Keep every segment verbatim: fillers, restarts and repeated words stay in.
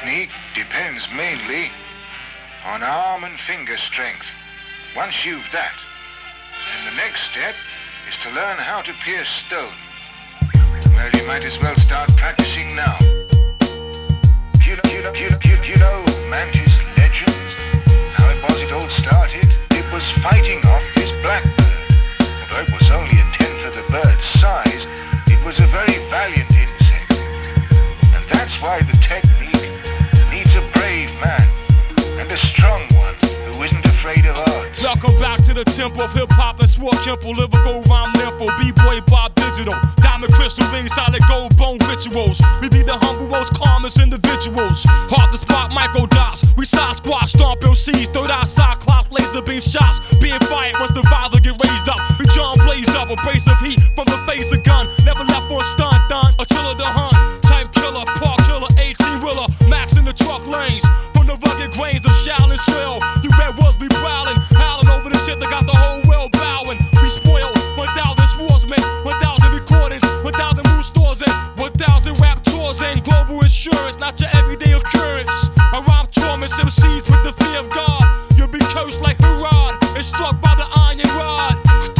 technique depends mainly on arm and finger strength. Once you've that, then the next step is to learn how to pierce stone. Well, you might as well start practicing now. You know, you know, you know, you, you know Mantis legends? How it was it all started? It was fighting off this blackbird. Although it was only a tenth of the bird's size, it was a very valiant insect. And that's why the technique needs a brave man and a strong one who isn't afraid of odds. Welcome back to the temple of hip-hop and swore Kimple, lyrical rhyme nympho, B-boy Bob Digital, diamond crystal ring, solid gold bone rituals. We be the humble, most calmest individuals. Hard to spot micro dots. We side squat, stomp M Cs, third eye cyclops, laser beam shots. Being fired once the father get raised up. We John blaze up, a brace of heat from the face of gun. Never left on stunt, done, a chiller to hunt. Type killer, park killer, eighteen wheeler, max in the truck lanes. From the rugged grains of Shaolin Shell, you red wolves be prowling, howling over the shit that got the whole world bowing. We spoil one thousand swordsmen, one thousand recordings, one thousand mood stores, and one thousand rap tours, and global insurance, not your everyday occurrence. I rhyme torments M Cs with the fear of God. You'll be cursed like Herod and struck by the iron rod.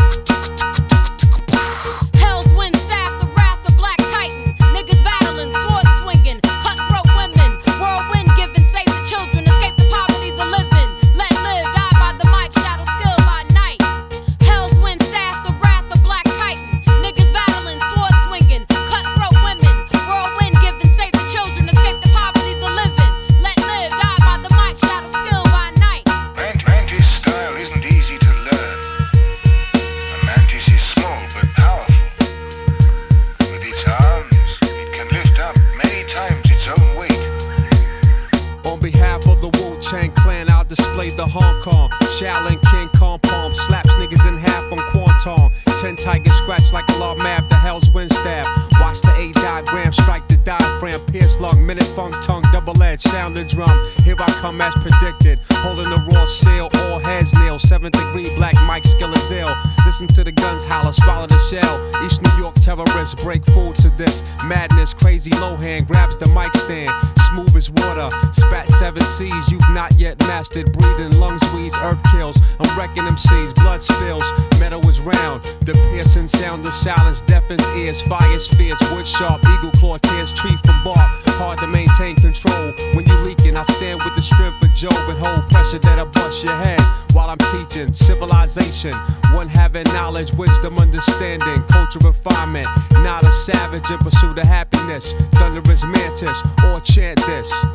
Hell's wind staff, the wrath of Black Titan. Niggas battling, sword swinging, cutthroat women. Whirlwind giving, save the children, escape the poverty, the living. Let live, die by the mic, shadow skill by night. Hell's wind staff, the wrath of Black Titan. Niggas battling, sword swinging, cutthroat women. Whirlwind giving, save the children, escape the poverty, the living. Let live, die by the mic, shadow skill by night. Mantis style isn't easy to learn. A mantis is small but powerful. With its arms, it can lift up many times its own weight. On behalf of the Wu-Tang Clan, I'll display the Hong Kong Shaolin King Kong palm, slaps niggas in half on Quanton. Ten tigers scratch like a law map, the hell's wind staff. Watch the A diagram, strike the diaphragm, pierce lung, minute funk tongue, double edge, sound the drum. Here I come as predicted, holding the raw seal, all heads kneel. Seventh degree black Mike skill is ill. Listen to the guns holler, swallow the shell. East New York terrorists break food to this madness. Crazy Lohan grabs the mic stand, smooth as water. Spat seven C's you've not yet mastered. Breathing lungs weeds, earth kills. I'm wrecking them seeds, blood spills. Metal is round. The piercing sound of silence deafens ears. Fire spheres, wood sharp, eagle claw tears tree from bark. Hard to maintain control when you leaking. I stand with the strength of Job and hold pressure that'll bust your head while I'm teaching civilization. One having knowledge, wisdom, understanding, culture, refinement. Not a savage in pursuit of happiness. Thunderous mantis or chant this.